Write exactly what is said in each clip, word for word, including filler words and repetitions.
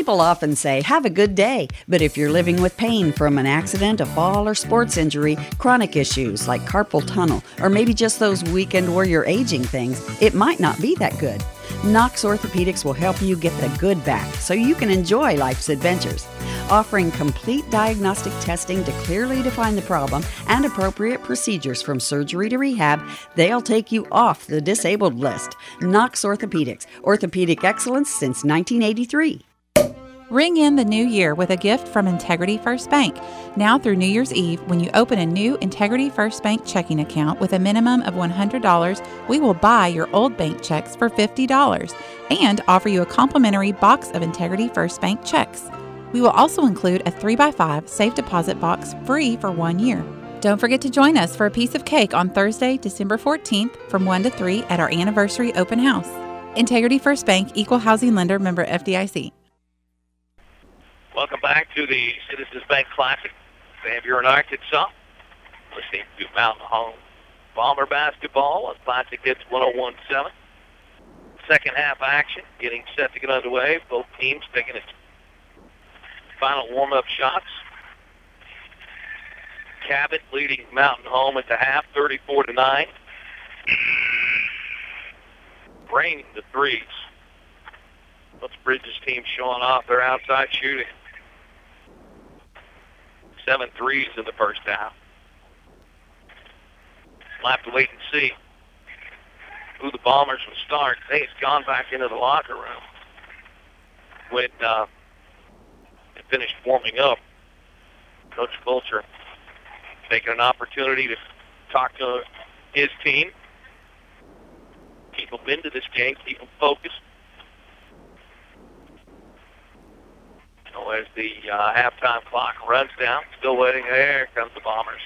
People often say, have a good day, but if you're living with pain from an accident, a fall, or sports injury, chronic issues like carpal tunnel, or maybe just those weekend warrior aging things, it might not be that good. Knox Orthopedics will help you get the good back so you can enjoy life's adventures. Offering complete diagnostic testing to clearly define the problem and appropriate procedures from surgery to rehab, they'll take you off the disabled list. Knox Orthopedics, orthopedic excellence since nineteen eighty-three. Ring in the new year with a gift from Integrity First Bank. Now through New Year's Eve, when you open a new Integrity First Bank checking account with a minimum of one hundred dollars, we will buy your old bank checks for fifty dollars and offer you a complimentary box of Integrity First Bank checks. We will also include a three by five safe deposit box free for one year. Don't forget to join us for a piece of cake on Thursday, December fourteenth from one to three at our anniversary open house. Integrity First Bank, Equal Housing Lender, member F D I C. Welcome back to the Citizens Bank Classic. Van Buren, Arkansas. Listening to Mountain Home Bomber basketball on Classic Hits one oh one point seven. Second half action getting set to get underway. Both teams taking its final warm-up shots. Cabot leading Mountain Home at the half, thirty-four to nine. Raining the threes. Let's Bridges team showing off their outside shooting. Seven threes in the first half. We'll have to wait and see who the Bombers will start. They have gone back into the locker room when uh, they finished warming up. Coach Fulcher taking an opportunity to talk to his team. Keep them into this game, keep them focused. So as the uh, halftime clock runs down, still waiting, there comes the Bombers.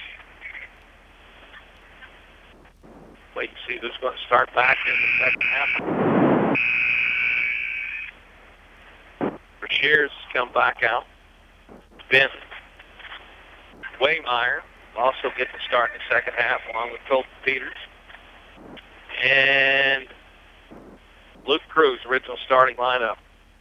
Wait and see who's going to start back in the second half. Brashears come back out. Ben Waymeyer also get to start in the second half along with Colton Peters. And Luke Cruz, original starting lineup.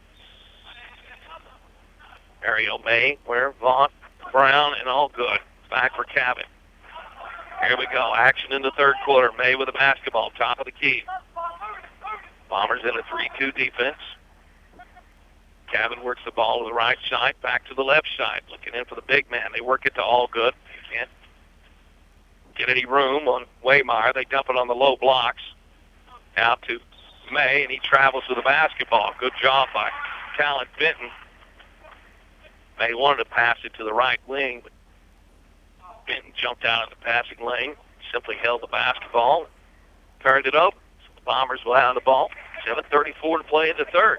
Mario May, Ware, Vaught, Brown, and all good. Back for Cabot. Here we go. Action in the third quarter. May with the basketball, top of the key. Bombers in a three two defense. Cabot works the ball to the right side, back to the left side, looking in for the big man. They work it to all good. Can't get any room on Waymeyer. They dump it on the low blocks. Out to May, and he travels with the basketball. Good job by Talon Benton. May wanted to pass it to the right wing, but Benton jumped out of the passing lane, simply held the basketball, turned it over. So the Bombers will have the ball. seven thirty-four to play in the third.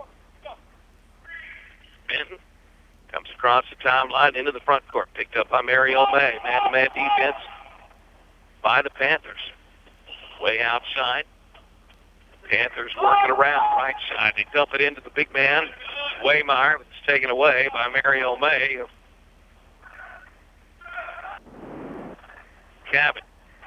Benton comes across the timeline into the front court, picked up by Mario May. Man-to-man defense by the Panthers. Way outside. Panthers working around right side. They dump it into the big man, Waymeyer. It's taken away by Mario May of Cabot.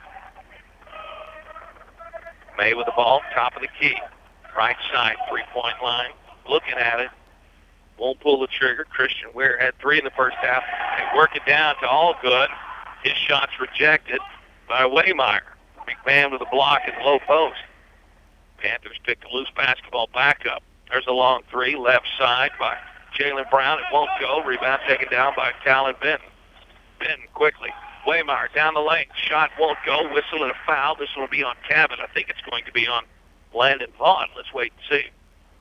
May with the ball, top of the key. Right side, three-point line. Looking at it. Won't pull the trigger. Christian Ware had three in the first half. They work it down to all good. His shot's rejected by Waymeyer. Big man with a block at the low post. Panthers pick the loose basketball back up. There's a long three, left side by Jalen Brown. It won't go. Rebound taken down by Talon Benton. Benton quickly. Waymeyer down the lane. Shot won't go. Whistle and a foul. This one will be on Cabot. I think it's going to be on Landon Vaughn. Let's wait and see.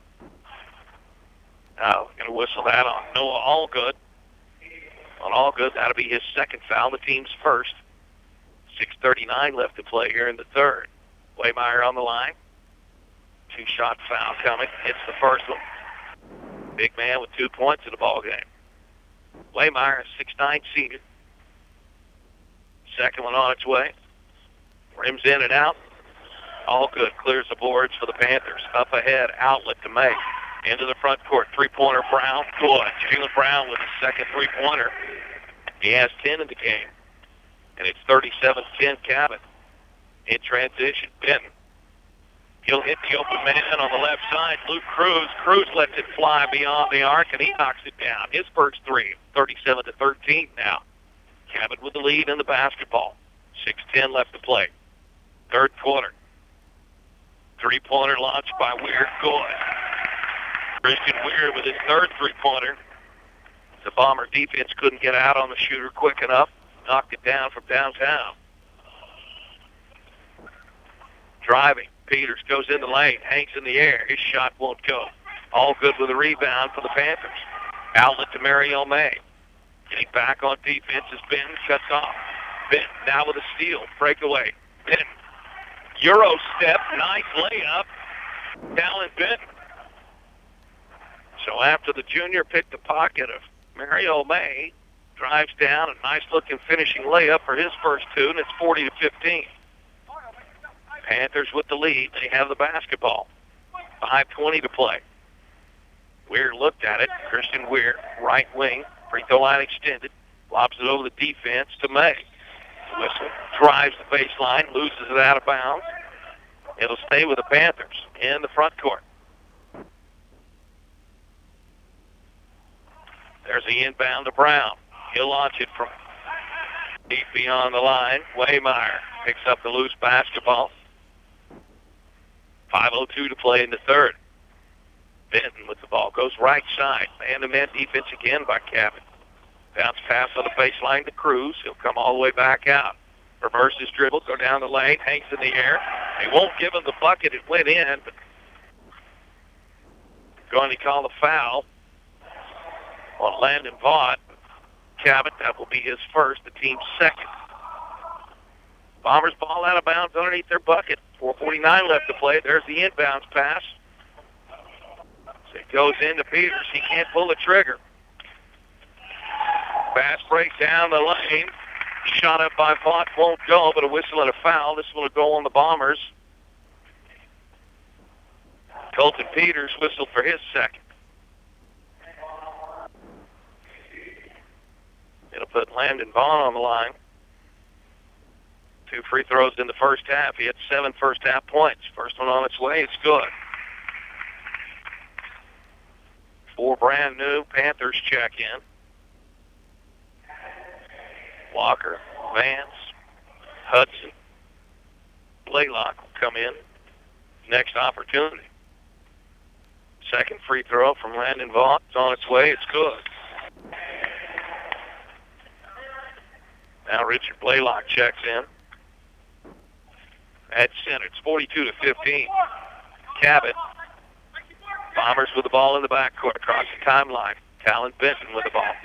Now, we're going to whistle that on Noah Allgood. On Allgood, that'll be his second foul, the team's first. six thirty-nine left to play here in the third. Waymeyer on the line. Two-shot foul coming. Hits the first one. Big man with two points in the ball game. Waymeyer, a six nine senior. Second one on its way. Rims in and out. All good. Clears the boards for the Panthers. Up ahead. Outlet to May. Into the front court. Three-pointer Brown. Good. Jalen Brown with a second three-pointer. He has ten in the game. And it's thirty-seven ten Cabot. In transition. Benton. He'll hit the open man on the left side. Luke Cruz. Cruz lets it fly beyond the arc, and he knocks it down. His first three, thirty-seven to thirteen now. Cabot with the lead in the basketball. six ten left to play. Third quarter. Three-pointer launched by Weir. Good. Christian Weir with his third three-pointer. The Bomber defense couldn't get out on the shooter quick enough. Knocked it down from downtown. Driving. Peters goes in the lane, hangs in the air. His shot won't go. All good with a rebound for the Panthers. Outlet to Mario May. Getting back on defense as Ben cuts off. Ben now with a steal. Breakaway. Ben. Euro step. Nice layup. Talon Benton. So after the junior picked the pocket of Mario May, drives down, a nice-looking finishing layup for his first two, and it's forty to fifteen. Panthers with the lead. They have the basketball. five twenty to play. Weir looked at it. Christian Weir, right wing, free throw line extended, lobs it over the defense to May. Whistle drives the baseline, loses it out of bounds. It'll stay with the Panthers in the front court. There's the inbound to Brown. He'll launch it from deep beyond the line. Waymeyer picks up the loose basketball. five oh two to play in the third. Benton with the ball. Goes right side. Man-to-man defense again by Cabot. Bounce pass on the baseline to Cruz. He'll come all the way back out. Reverse his dribble. Go down the lane. Hangs in the air. They won't give him the bucket. It went in, but going to call the foul on Landon Vaught. Cabot, that will be his first, the team's second. Bombers ball out of bounds underneath their bucket. four forty-nine left to play. There's the inbounds pass. So it goes into Peters. He can't pull the trigger. Fast break down the lane. Shot up by Vaught. Won't go, but a whistle and a foul. This will go on the Bombers. Colton Peters whistled for his second. It'll put Landon Vaughn on the line. Two free throws in the first half. He had seven first half points. First one on its way. It's good. Four brand new Panthers check in. Walker, Vance, Hudson, Blaylock will come in. Next opportunity. Second free throw from Landon Vaughn. It's on its way. It's good. Now Richard Blaylock checks in. At center, it's forty-two to fifteen. Cabot. Bombers with the ball in the backcourt across the timeline. Talon Benton with the ball.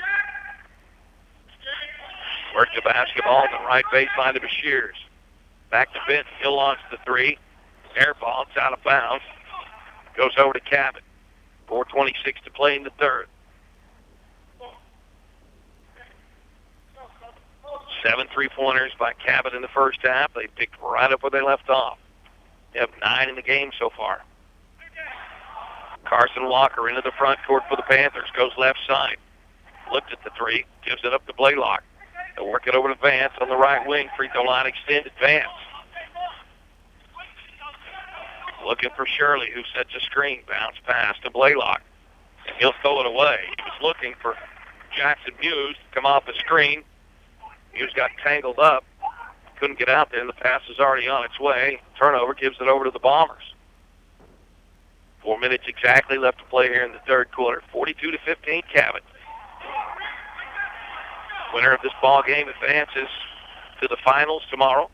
Work the basketball on the right baseline to Bashirs. Back to Benton. He'll launch the three. Air ball. It's out of bounds. Goes over to Cabot. four twenty-six to play in the third. Seven three-pointers by Cabot in the first half. They picked right up where they left off. They have nine in the game so far. Carson Walker into the front court for the Panthers. Goes left side. Looked at the three. Gives it up to Blaylock. They'll work it over to Vance on the right wing. Free throw line extended. Vance. Looking for Shirley, who sets a screen. Bounce pass to Blaylock. And he'll throw it away. He was looking for Jackson Muse to come off the screen. Muse got tangled up. Couldn't get out there, and the pass is already on its way. Turnover gives it over to the Bombers. Four minutes exactly left to play here in the third quarter. forty-two to fifteen, Cabot. Winner of this ball game advances to the finals tomorrow.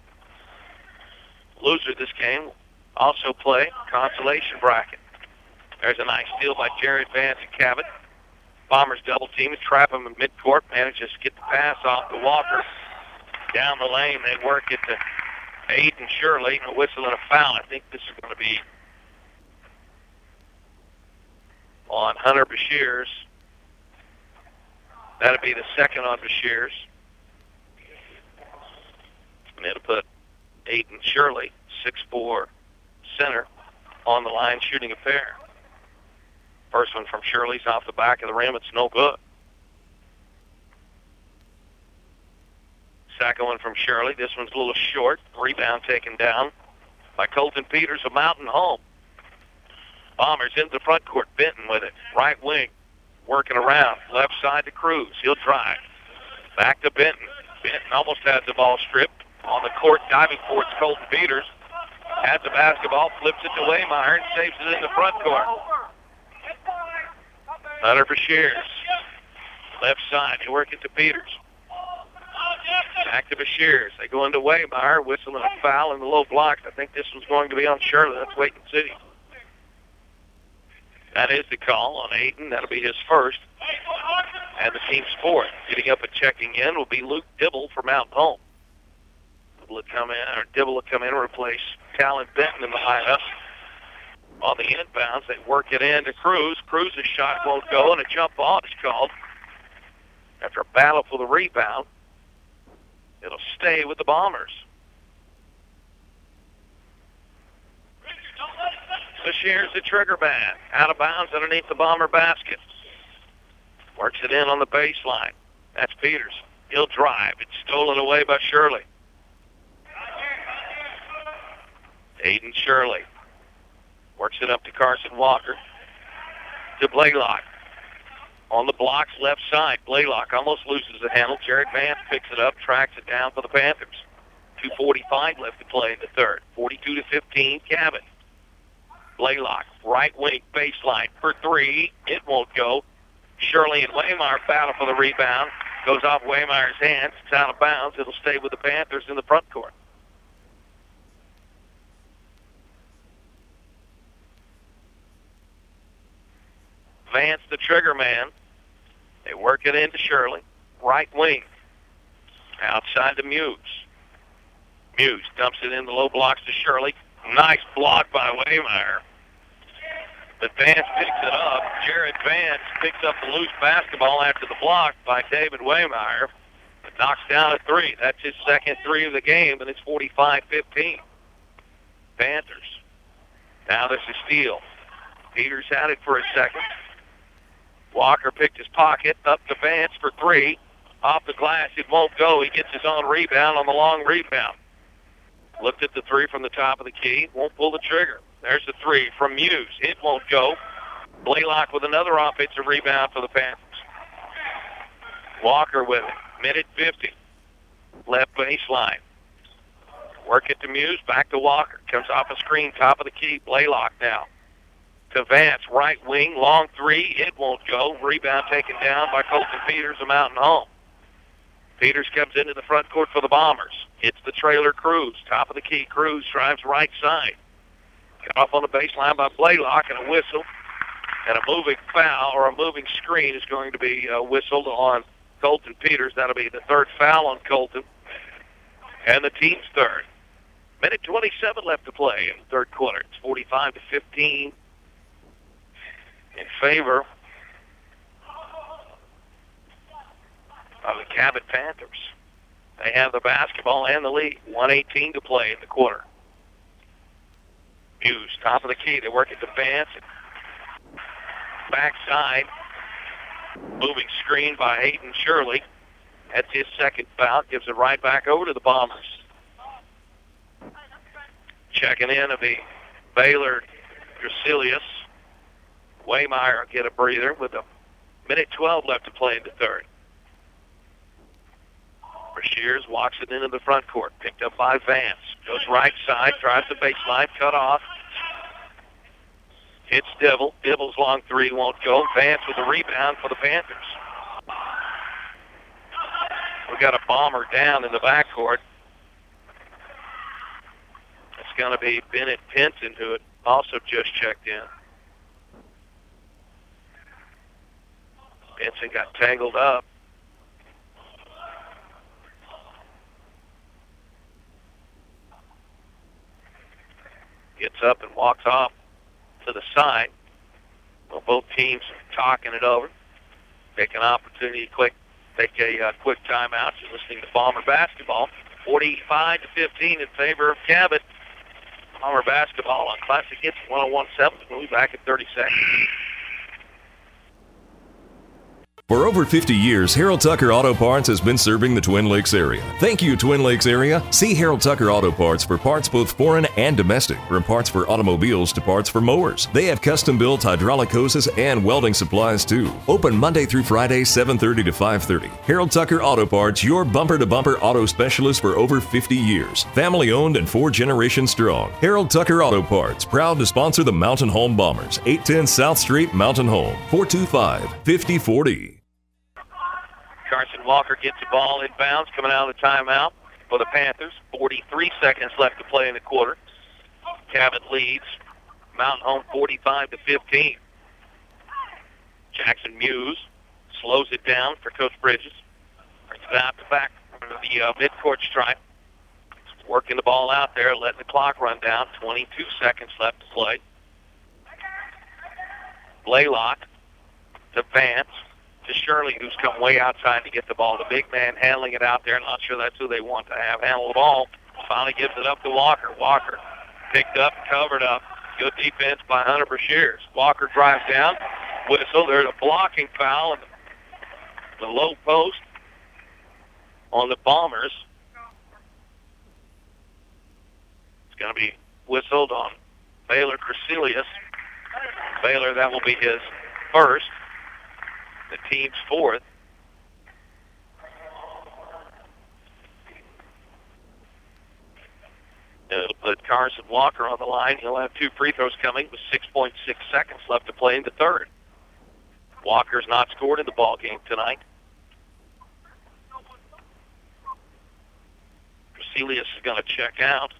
Loser of this game will also play consolation bracket. There's a nice steal by Jared Vance and Cabot. Bombers double team and trap him in midcourt. Manages to get the pass off to Walker. Down the lane, they work it to Aiden Shirley. A whistle and a foul. I think this is going to be on Hunter Bashirs. That'll be the second on Bashirs. And it'll put Aiden Shirley, six foot four center, on the line shooting a pair. First one from Shirley's off the back of the rim. It's no good. Second one from Shirley. This one's a little short. Rebound taken down by Colton Peters of Mountain Home. Bombers into the front court. Benton with it. Right wing. Working around. Left side to Cruz. He'll drive. Back to Benton. Benton almost has the ball stripped. On the court, diving for it, Colton Peters. Has the basketball. Flips it to Waymire and saves it in the front court. Letter for Shears. Left side. They work it to Peters. Back to Shears. They go into Waymire. Whistling a foul in the low blocks. I think this was going to be on Shirley. That's Waiting City. That is the call on Aiden. That'll be his first. And the team's fourth. Getting up and checking in will be Luke Dibble for Mountain Home. Dibble will come in, or Dibble will come in and replace Talon Benton in the lineup. On the inbounds, they work it in to Cruz. Cruz's shot won't go, and a jump ball is called. After a battle for the rebound, it'll stay with the Bombers. So Shears the trigger man. Out of bounds underneath the Bomber basket. Works it in on the baseline. That's Peters. He'll drive. It's stolen away by Shirley. Aiden Shirley. Works it up to Carson Walker. To Blaylock. On the blocks, left side. Blaylock almost loses the handle. Jared Vance picks it up, tracks it down for the Panthers. two forty-five left to play in the third. forty-two to fifteen, Cabot. Blaylock, right wing, baseline for three. It won't go. Shirley and Waymire battle for the rebound. Goes off Waymire's hands. It's out of bounds. It'll stay with the Panthers in the front court. Vance, the trigger man. They work it into Shirley. Right wing. Outside to Muse. Muse dumps it in the low blocks to Shirley. Nice block by Waymire. But Vance picks it up. Jared Vance picks up the loose basketball after the block by David Waymire. It knocks down a three. That's his second three of the game, and it's forty-five fifteen. Panthers. Now there's a steal. Peters had it for a second. Walker picked his pocket, up to Vance for three. Off the glass, it won't go. He gets his own rebound on the long rebound. Looked at the three from the top of the key. Won't pull the trigger. There's the three from Muse. It won't go. Blaylock with another offensive rebound for the Panthers. Walker with it. Minute fifty. Left baseline. Work it to Muse. Back to Walker. Comes off a screen. Top of the key. Blaylock now. To Vance. Right wing. Long three. It won't go. Rebound taken down by Colton Peters of Mountain Home. Peters comes into the front court for the Bombers. Hits the trailer Cruz. Top of the key. Cruz drives right side. Got off on the baseline by Blaylock, and a whistle. And a moving foul or a moving screen is going to be uh, whistled on Colton Peters. That'll be the third foul on Colton. And the team's third. Minute twenty-seven left to play in the third quarter. It's forty-five to fifteen in favor of the Cabot Panthers. They have the basketball and the lead. one eighteen to play in the quarter. Muse, top of the key. They work it to Vance. Backside. Moving screen by Hayden Shirley. That's his second foul. Gives it right back over to the Bombers. Checking in of the Baylor Dracilius. Waymire will get a breather with a minute twelve left to play in the third. Shears walks it into the front court. Picked up by Vance. Goes right side. Drives the baseline. Cut off. Hits Dibble. Dibble's long three won't go. Vance with the rebound for the Panthers. We got a Bomber down in the backcourt. It's going to be Bennett Pinson, who had also just checked in. Pinson got tangled up. Gets up and walks off to the side. Well, both teams are talking it over. Take an opportunity to quick, take a uh, quick timeout. You're listening to Bomber basketball. forty-five to fifteen in favor of Cabot. Bomber basketball on Classic Hits one oh one point seven. We'll be back in thirty seconds. For over fifty years, Harold Tucker Auto Parts has been serving the Twin Lakes area. Thank you, Twin Lakes area. See Harold Tucker Auto Parts for parts both foreign and domestic, from parts for automobiles to parts for mowers. They have custom-built hydraulic hoses and welding supplies too. Open Monday through Friday, seven thirty to five thirty. Harold Tucker Auto Parts, your bumper-to-bumper auto specialist for over fifty years. Family-owned and four generations strong. Harold Tucker Auto Parts, proud to sponsor the Mountain Home Bombers. eight ten South Street, Mountain Home. four two five, five zero four zero. Carson Walker gets the ball in bounds coming out of the timeout for the Panthers. forty-three seconds left to play in the quarter. Cabot leads Mountain Home forty-five to fifteen. Jackson Muse slows it down for Coach Bridges. Brings it out to back from the uh, midcourt stripe. Working the ball out there, letting the clock run down. twenty-two seconds left to play. Blaylock to Vance. To Shirley, who's come way outside to get the ball. The big man handling it out there. Not sure that's who they want to have handle the ball. Finally gives it up to Walker. Walker picked up, covered up. Good defense by Hunter Brashears. Walker drives down. Whistle. There's a blocking foul in the low post on the Bombers. It's going to be whistled on Baylor Crecelius. Baylor, that will be his first. The team's fourth. It'll put Carson Walker on the line. He'll have two free throws coming with six point six seconds left to play in the third. Walker's not scored in the ball game tonight. Crecelius is going to check out.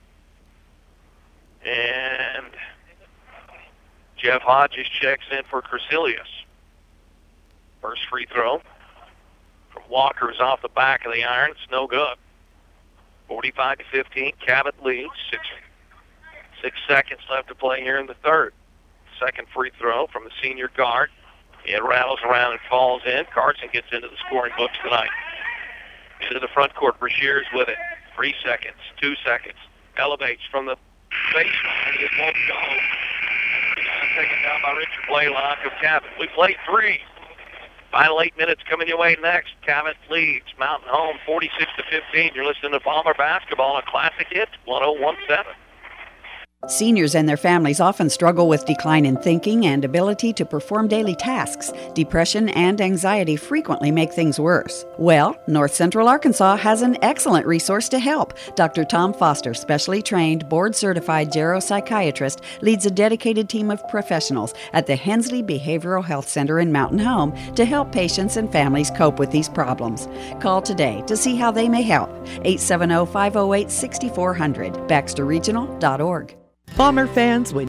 And Jeff Hodges checks in for Crecelius. First free throw from Walker is off the back of the iron. It's no good. forty-five to fifteen. Cabot leads. Six, six seconds left to play here in the third. Second free throw from the senior guard. It rattles around and falls in. Carson gets into the scoring books tonight. Into the front court. Brashears with it. Three seconds. Two seconds. Elevates from the baseline. It won't go. Taken down by Richard Blaylock of Cabot. We played three. Final eight minutes coming your way next. Cabot leads Mountain Home forty-six to fifteen. You're listening to Bomber Basketball on Classic Hits one oh one point seven. Seniors and their families often struggle with decline in thinking and ability to perform daily tasks. Depression and anxiety frequently make things worse. Well, North Central Arkansas has an excellent resource to help. Doctor Tom Foster, specially trained, board-certified geropsychiatrist, leads a dedicated team of professionals at the Hensley Behavioral Health Center in Mountain Home to help patients and families cope with these problems. Call today to see how they may help. eight seven zero, five zero eight, six four zero zero, baxter regional dot org. Bomber fans, when